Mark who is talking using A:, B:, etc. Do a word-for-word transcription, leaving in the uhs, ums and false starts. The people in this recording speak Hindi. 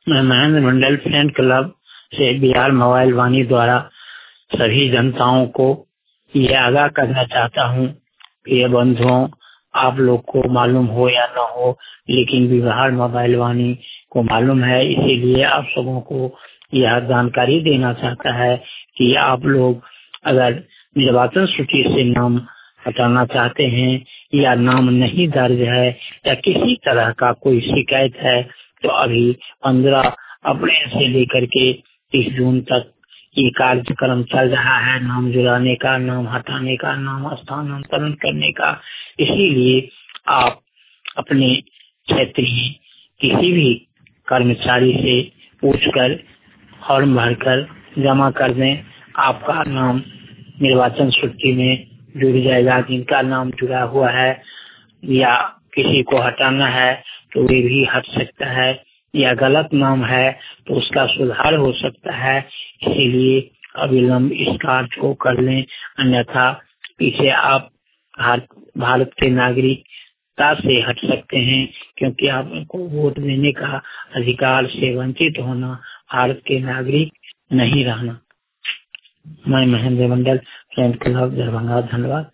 A: मैं महेंद्र मंडल फ्रेंड क्लब से बिहार मोबाइल वाणी द्वारा सभी जनताओं को यह आगाह करना चाहता हूँ कि ये बंधुओं, आप लोग को मालूम हो या न हो, लेकिन बिहार मोबाइल वाणी को मालूम है, इसीलिए आप सबों को यह जानकारी देना चाहता है कि आप लोग अगर निर्वाचन सूची से नाम हटाना चाहते हैं या नाम नहीं दर्ज है या किसी तरह का कोई शिकायत है तो अभी पंद्रह अप्रैल से लेकर के तीस जून तक ये कार्यक्रम चल रहा है, नाम जुड़ाने का, नाम हटाने का, नाम स्थानांतरण करने का। इसीलिए आप अपने क्षेत्रीय किसी भी कर्मचारी से पूछकर फॉर्म भरकर जमा कर दें। आपका नाम निर्वाचन सूची में जुड़ जाएगा। जिनका नाम जुड़ा हुआ है या किसी को हटाना है तो वे भी हट सकता है, या गलत नाम है तो उसका सुधार हो सकता है। इसीलिए अविलंब इस कार्य को कर लें, अन्यथा पीछे आप भारत के नागरिकता से हट सकते हैं, क्योंकि आपको वोट देने का अधिकार से वंचित होना, भारत के नागरिक नहीं रहना। मैं महेंद्र मंडल फ्रेंड क्लब दरभंगा, धन्यवाद।